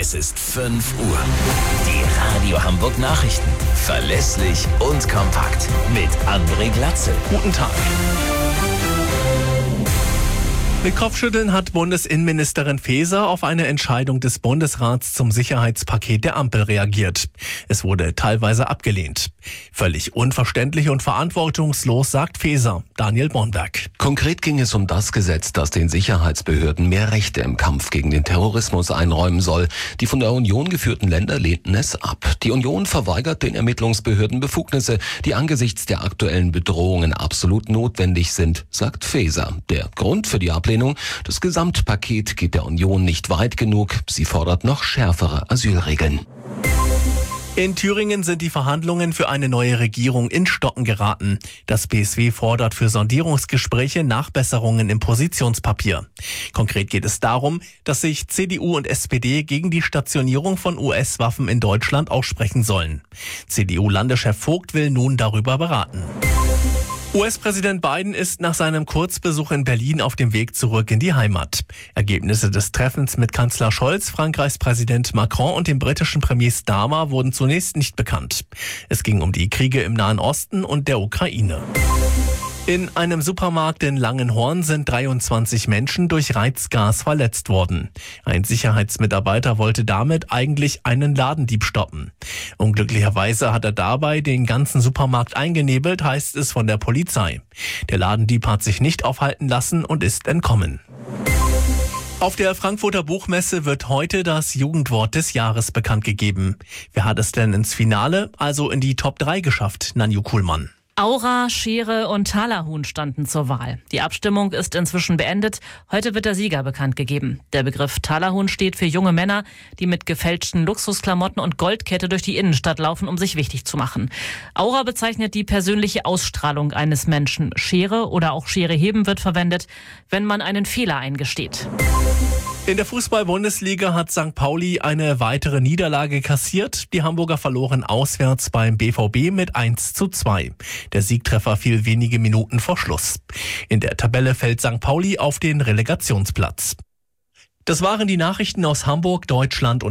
Es ist 5 Uhr. Die Radio Hamburg Nachrichten. Verlässlich und kompakt. Mit André Glatzel. Guten Tag. Mit Kopfschütteln hat Bundesinnenministerin Faeser auf eine Entscheidung des Bundesrats zum Sicherheitspaket der Ampel reagiert. Es wurde teilweise abgelehnt. Völlig unverständlich und verantwortungslos, sagt Faeser. Daniel Bornberg. Konkret ging es um das Gesetz, das den Sicherheitsbehörden mehr Rechte im Kampf gegen den Terrorismus einräumen soll. Die von der Union geführten Länder lehnten es ab. Die Union verweigert den Ermittlungsbehörden Befugnisse, die angesichts der aktuellen Bedrohungen absolut notwendig sind, sagt Faeser. Der Grund für die Ablehnung: das Gesamtpaket geht der Union nicht weit genug. Sie fordert noch schärfere Asylregeln. In Thüringen sind die Verhandlungen für eine neue Regierung in Stocken geraten. Das BSW fordert für Sondierungsgespräche Nachbesserungen im Positionspapier. Konkret geht es darum, dass sich CDU und SPD gegen die Stationierung von US-Waffen in Deutschland aussprechen sollen. CDU-Landeschef Vogt will nun darüber beraten. US-Präsident Biden ist nach seinem Kurzbesuch in Berlin auf dem Weg zurück in die Heimat. Ergebnisse des Treffens mit Kanzler Scholz, Frankreichs Präsident Macron und dem britischen Premier Starmer wurden zunächst nicht bekannt. Es ging um die Kriege im Nahen Osten und der Ukraine. In einem Supermarkt in Langenhorn sind 23 Menschen durch Reizgas verletzt worden. Ein Sicherheitsmitarbeiter wollte damit eigentlich einen Ladendieb stoppen. Unglücklicherweise hat er dabei den ganzen Supermarkt eingenebelt, heißt es von der Polizei. Der Ladendieb hat sich nicht aufhalten lassen und ist entkommen. Auf der Frankfurter Buchmesse wird heute das Jugendwort des Jahres bekannt gegeben. Wer hat es denn ins Finale, also in die Top 3 geschafft, Nanju Kuhlmann? Aura, Schere und Talahuhn standen zur Wahl. Die Abstimmung ist inzwischen beendet. Heute wird der Sieger bekannt gegeben. Der Begriff Talahuhn steht für junge Männer, die mit gefälschten Luxusklamotten und Goldkette durch die Innenstadt laufen, um sich wichtig zu machen. Aura bezeichnet die persönliche Ausstrahlung eines Menschen. Schere oder auch Schere heben wird verwendet, wenn man einen Fehler eingesteht. In der Fußball-Bundesliga hat St. Pauli eine weitere Niederlage kassiert. Die Hamburger verloren auswärts beim BVB mit 1:2. Der Siegtreffer fiel wenige Minuten vor Schluss. In der Tabelle fällt St. Pauli auf den Relegationsplatz. Das waren die Nachrichten aus Hamburg, Deutschland und